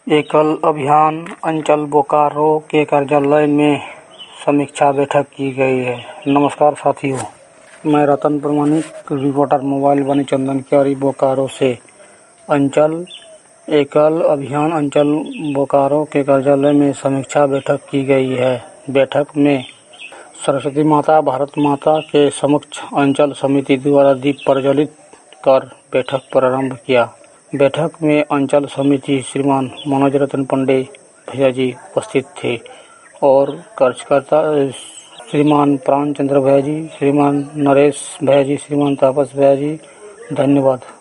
एकल अभियान अंचल बोकारो के कार्यालय में समीक्षा बैठक की गई है। नमस्कार साथियों, मैं रतन प्रमाणिक रिपोर्टर मोबाइल वाणी चंदन क्यारी बोकारो से। एकल अभियान अंचल बोकारो के कार्यालय में समीक्षा बैठक की गई है। बैठक में सरस्वती माता भारत माता के समक्ष अंचल समिति द्वारा दीप प्रज्वलित कर बैठक प्रारंभ किया। बैठक में अंचल समिति श्रीमान मनोज रतन पांडे भैया जी उपस्थित थे और कार्यकर्ता श्रीमान प्राण चंद्र भैया जी, श्रीमान नरेश भैया जी, श्रीमान तापस भैया जी। धन्यवाद।